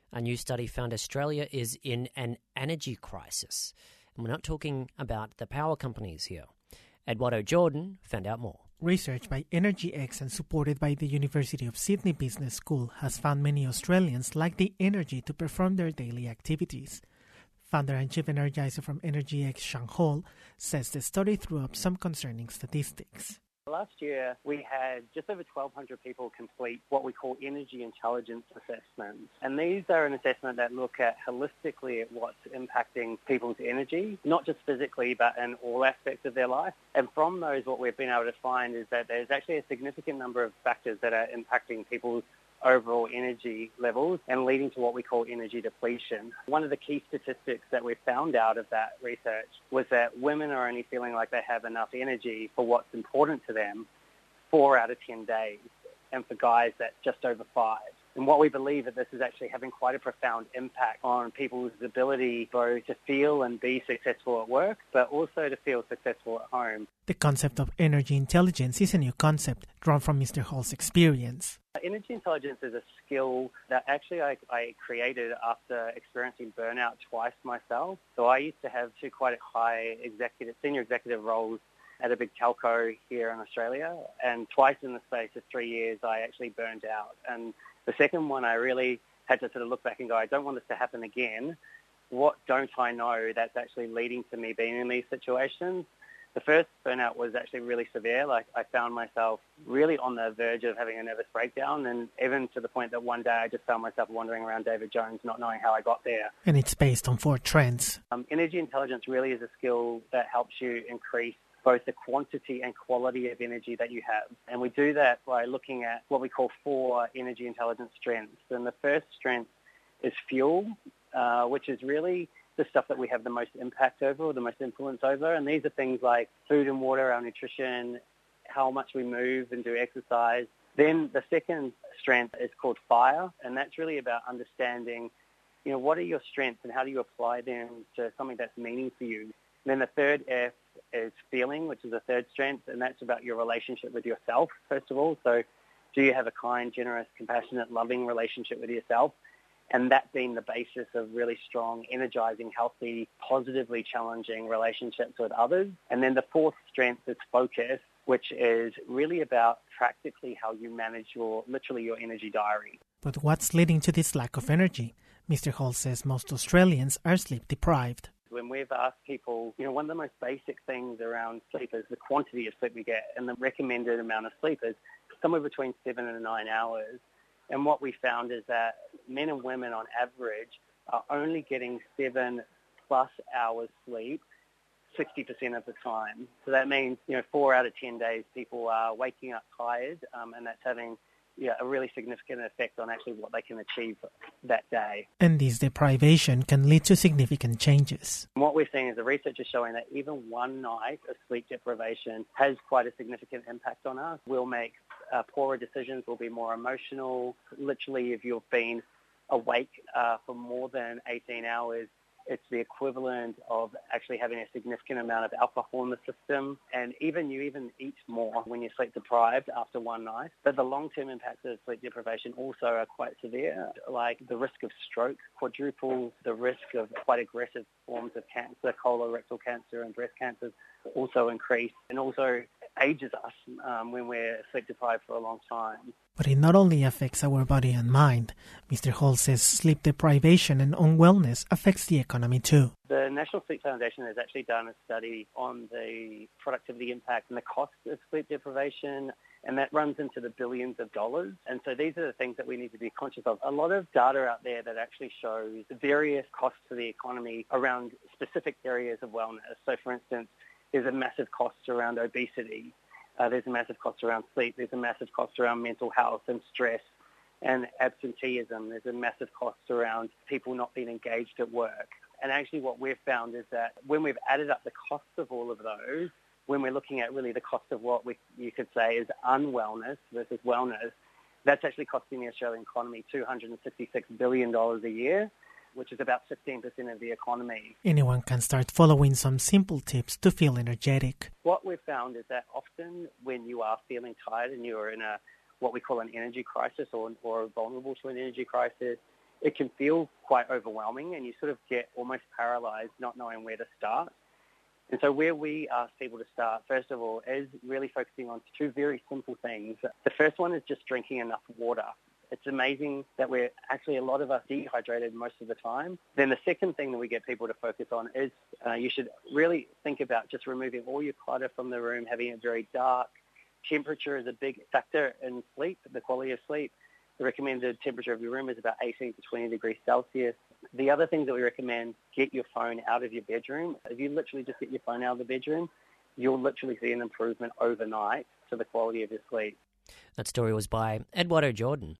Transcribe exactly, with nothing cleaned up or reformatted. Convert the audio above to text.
A new study found Australia is in an energy crisis. And we're not talking about the power companies here. Eduardo Jordan found out more. Research by EnergyX and supported by the University of Sydney Business School has found many Australians lack the energy to perform their daily activities. Founder and Chief Energizer from EnergyX, Shang Hall, says the study threw up some concerning statistics. Last year, we had just over twelve hundred people complete what we call energy intelligence assessments. And these are an assessment that look at holistically at what's impacting people's energy, not just physically, but in all aspects of their life. And from those, what we've been able to find is that there's actually a significant number of factors that are impacting people's overall energy levels and leading to what we call energy depletion. One of the key statistics that we found out of that research was that women are only feeling like they have enough energy for what's important to them four out of ten days, and for guys that's just over five. And what we believe that this is actually having quite a profound impact on people's ability both to feel and be successful at work, but also to feel successful at home. The concept of energy intelligence is a new concept drawn from Mister Hall's experience. Energy intelligence is a skill that actually I, I created after experiencing burnout twice myself. So I used to have two quite high executive, senior executive roles at a big telco here in Australia, and twice in the space of three years I actually burned out. And the second one I really had to sort of look back and go, I don't want this to happen again. What don't I know that's actually leading to me being in these situations? The first burnout was actually really severe. Like I found myself really on the verge of having a nervous breakdown, and even to the point that one day I just found myself wandering around David Jones not knowing how I got there. And it's based on four trends. Um, energy intelligence really is a skill that helps you increase both the quantity and quality of energy that you have. And we do that by looking at what we call four energy intelligence strengths. And the first strength is fuel, uh, which is really the stuff that we have the most impact over or the most influence over. And these are things like food and water, our nutrition, how much we move and do exercise. Then the second strength is called fire, and that's really about understanding, you know, what are your strengths and how do you apply them to something that's meaning for you. And then the third F is feeling, which is the third strength, and that's about your relationship with yourself, first of all. So do you have a kind, generous, compassionate, loving relationship with yourself? And that being the basis of really strong, energizing, healthy, positively challenging relationships with others. And then the fourth strength is focus, which is really about practically how you manage your, literally your energy diary. But what's leading to this lack of energy? Mister Hall says most Australians are sleep deprived. When we've asked people, you know, one of the most basic things around sleep is the quantity of sleep we get, and the recommended amount of sleep is somewhere between seven and nine hours. And what we found is that men and women on average are only getting seven plus hours sleep sixty percent of the time. So that means, you know, four out of ten days people are waking up tired, um, and that's having yeah, a really significant effect on actually what they can achieve that day. And this deprivation can lead to significant changes. And what we're seeing is the research is showing that even one night of sleep deprivation has quite a significant impact on us. We'll make uh, poorer decisions, we'll be more emotional. Literally, if you've been awake uh, for more than eighteen hours, it's the equivalent of actually having a significant amount of alcohol in the system. And even you even eat more when you're sleep deprived after one night. But the long-term impacts of sleep deprivation also are quite severe. Like the risk of stroke quadruples, the risk of quite aggressive forms of cancer, colorectal cancer and breast cancers also increase, and also ages us um, when we're sleep deprived for a long time. But it not only affects our body and mind. Mister Hall says sleep deprivation and unwellness affects the economy too. The National Sleep Foundation has actually done a study on the productivity impact and the cost of sleep deprivation, and that runs into the billions of dollars. And so these are the things that we need to be conscious of. A lot of data out there that actually shows the various costs to the economy around specific areas of wellness. So for instance, there's a massive cost around obesity. Uh, there's a massive cost around sleep. There's a massive cost around mental health and stress and absenteeism. There's a massive cost around people not being engaged at work. And actually what we've found is that when we've added up the costs of all of those, when we're looking at really the cost of what we you could say is unwellness versus wellness, that's actually costing the Australian economy two hundred sixty-six billion dollars a year, which is about fifteen percent of the economy. Anyone can start following some simple tips to feel energetic. What we've found is that often when you are feeling tired and you're in a what we call an energy crisis or, or vulnerable to an energy crisis, it can feel quite overwhelming and you sort of get almost paralysed not knowing where to start. And so where we ask people to start, first of all, is really focusing on two very simple things. The first one is just drinking enough water. It's amazing that we're actually, a lot of us, dehydrated most of the time. Then the second thing that we get people to focus on is uh, you should really think about just removing all your clutter from the room, having it very dark. Temperature is a big factor in sleep, the quality of sleep. The recommended temperature of your room is about eighteen to twenty degrees Celsius. The other things that we recommend, get your phone out of your bedroom. If you literally just get your phone out of the bedroom, you'll literally see an improvement overnight to the quality of your sleep. That story was by Eduardo Jordan.